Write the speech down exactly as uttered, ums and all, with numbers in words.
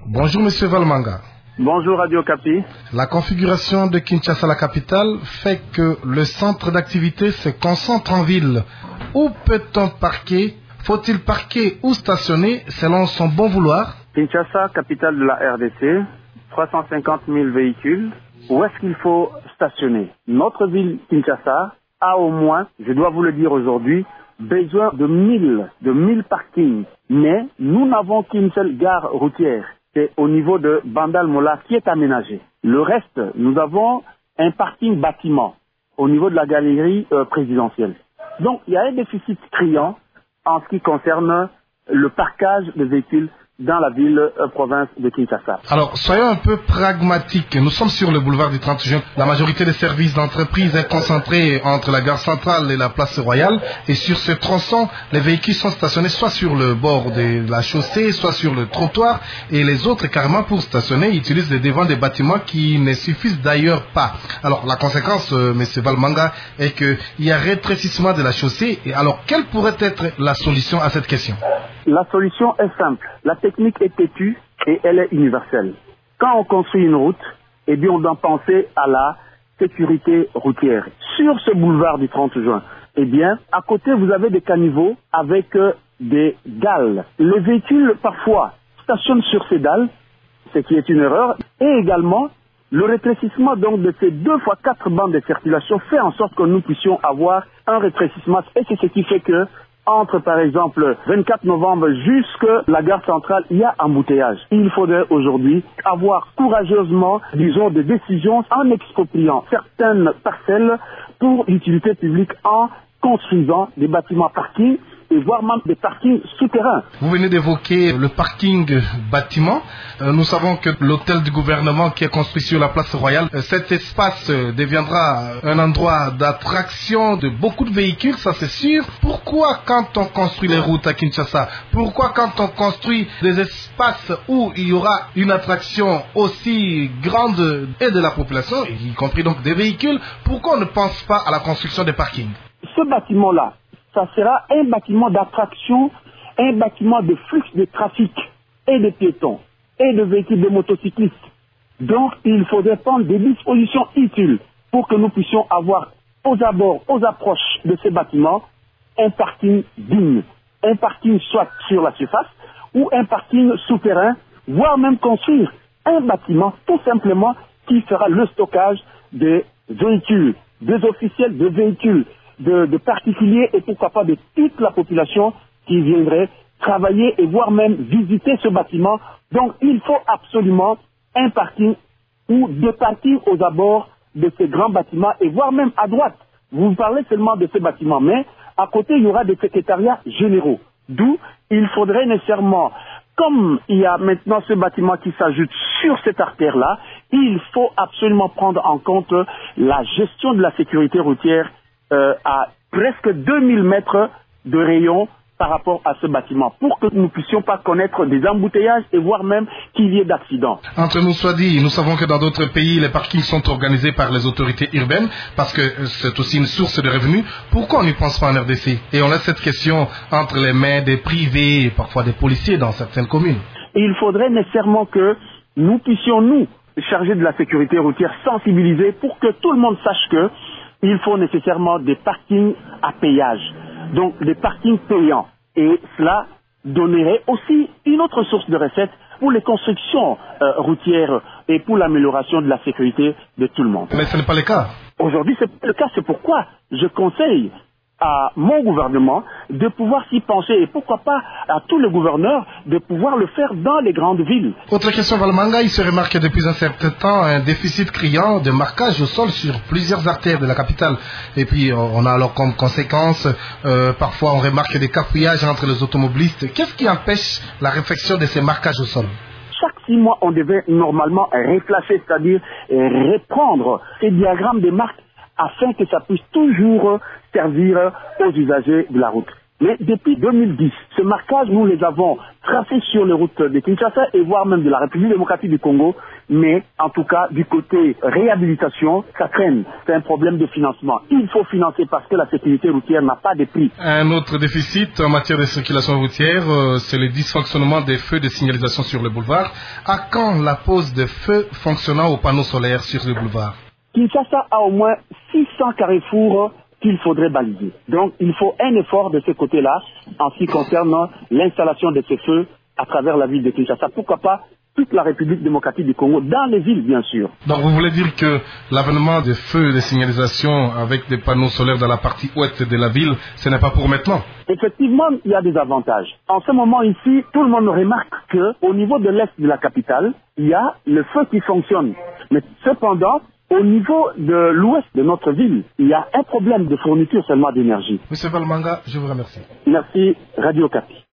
Bonjour Monsieur Valmanga. Bonjour Radio Capi. La configuration de Kinshasa, la capitale, fait que le centre d'activité se concentre en ville. Où peut-on parquer? Faut-il parquer ou stationner selon son bon vouloir? Kinshasa, capitale de la R D C, trois cent cinquante mille véhicules. Où est-ce qu'il faut stationner? Notre ville Kinshasa a au moins, je dois vous le dire aujourd'hui, besoin de mille, de mille parkings. Mais nous n'avons qu'une seule gare routière. C'est au niveau de Bandal Mola qui est aménagé. Le reste, nous avons un parking bâtiment au niveau de la galerie euh, présidentielle. Donc, il y a un déficit criant en ce qui concerne le parquage des véhicules dans la ville euh, province de Kinshasa. Alors, soyons un peu pragmatiques. Nous sommes sur le boulevard du trente juin. La majorité des services d'entreprise est concentrée entre la gare centrale et la place Royale. Et sur ce tronçon, les véhicules sont stationnés soit sur le bord de la chaussée, soit sur le trottoir. Et les autres, carrément, pour stationner, utilisent les devants des bâtiments qui ne suffisent d'ailleurs pas. Alors, la conséquence, euh, M. Valmanga, est qu'il y a rétrécissement de la chaussée. Et alors, quelle pourrait être la solution à cette question? La solution est simple. La technique est têtue et elle est universelle. Quand on construit une route, eh bien, on doit penser à la sécurité routière. Sur ce boulevard du trente juin, eh bien, à côté, vous avez des caniveaux avec euh, des dalles. Les véhicules, parfois, stationnent sur ces dalles, ce qui est une erreur. Et également, le rétrécissement donc de ces deux fois quatre bandes de circulation fait en sorte que nous puissions avoir un rétrécissement. Et c'est ce qui fait que entre, par exemple, vingt-quatre novembre jusqu'à la gare centrale, il y a embouteillage. Il faudrait aujourd'hui avoir courageusement, disons, des décisions en expropriant certaines parcelles pour l'utilité publique en construisant des bâtiments parking et voire même des parkings souterrains. Vous venez d'évoquer le parking bâtiment. Euh, nous savons que l'hôtel du gouvernement qui est construit sur la place Royale, euh, cet espace euh, deviendra un endroit d'attraction de beaucoup de véhicules, ça c'est sûr. Pourquoi quand on construit les routes à Kinshasa, pourquoi quand on construit des espaces où il y aura une attraction aussi grande et de la population, y compris donc des véhicules, pourquoi on ne pense pas à la construction des parkings? Ce bâtiment-là, ça sera un bâtiment d'attraction, un bâtiment de flux de trafic et de piétons et de véhicules de motocyclistes. Donc, il faudrait prendre des dispositions utiles pour que nous puissions avoir aux abords, aux approches de ces bâtiments, un parking digne. Un parking soit sur la surface ou un parking souterrain, voire même construire un bâtiment tout simplement qui fera le stockage des véhicules, des officiels de véhicules, De, de particuliers et pourquoi pas de toute la population qui viendrait travailler et voire même visiter ce bâtiment. Donc il faut absolument un parking ou deux parkings aux abords de ces grands bâtiments et voire même à droite. Vous parlez seulement de ces bâtiments, mais à côté il y aura des secrétariats généraux. D'où il faudrait nécessairement, comme il y a maintenant ce bâtiment qui s'ajoute sur cette artère-là, il faut absolument prendre en compte la gestion de la sécurité routière Euh, à presque deux mille mètres de rayon par rapport à ce bâtiment, pour que nous ne puissions pas connaître des embouteillages et voire même qu'il y ait d'accidents. Entre nous soit dit, nous savons que dans d'autres pays, les parkings sont organisés par les autorités urbaines, parce que c'est aussi une source de revenus. Pourquoi on n'y pense pas en R D C? Et on laisse cette question entre les mains des privés et parfois des policiers dans certaines communes. Et il faudrait nécessairement que nous puissions, nous, chargés de la sécurité routière, sensibiliser pour que tout le monde sache que il faut nécessairement des parkings à péage, donc des parkings payants. Et cela donnerait aussi une autre source de recettes pour les constructions euh, routières et pour l'amélioration de la sécurité de tout le monde. Mais ce n'est pas le cas. Aujourd'hui, c'est pas le cas. C'est pourquoi je conseille à mon gouvernement de pouvoir s'y pencher et pourquoi pas à tous les gouverneurs de pouvoir le faire dans les grandes villes. Autre question, Valmanga, il se remarque depuis un certain temps un déficit criant de marquage au sol sur plusieurs artères de la capitale. Et puis on a alors comme conséquence, euh, parfois on remarque des cafouillages entre les automobilistes. Qu'est-ce qui empêche la réflexion de ces marquages au sol? Chaque six mois, on devait normalement réfléchir, c'est-à-dire reprendre ces diagrammes des marques afin que ça puisse toujours servir aux usagers de la route. Mais depuis deux mille dix, ce marquage, nous les avons tracés sur les routes de Kinshasa et voire même de la République démocratique du Congo. Mais en tout cas, du côté réhabilitation, ça traîne. C'est un problème de financement. Il faut financer parce que la sécurité routière n'a pas de prix. Un autre déficit en matière de circulation routière, euh, c'est le dysfonctionnement des feux de signalisation sur le boulevard. À quand la pose de feux fonctionnant aux panneaux solaires sur le boulevard? Kinshasa a au moins six cents carrefours qu'il faudrait baliser. Donc, il faut un effort de ce côté-là en ce qui concerne l'installation de ces feux à travers la ville de Kinshasa. Pourquoi pas toute la République démocratique du Congo, dans les villes, bien sûr. Donc, vous voulez dire que l'avènement des feux de signalisation avec des panneaux solaires dans la partie ouest de la ville, ce n'est pas pour maintenant? Effectivement, il y a des avantages. En ce moment ici, tout le monde remarque qu'au niveau de l'est de la capitale, il y a le feu qui fonctionne. Mais cependant, au niveau de l'ouest de notre ville, il y a un problème de fourniture seulement d'énergie. Monsieur Valmanga, je vous remercie. Merci, Radio Okapi.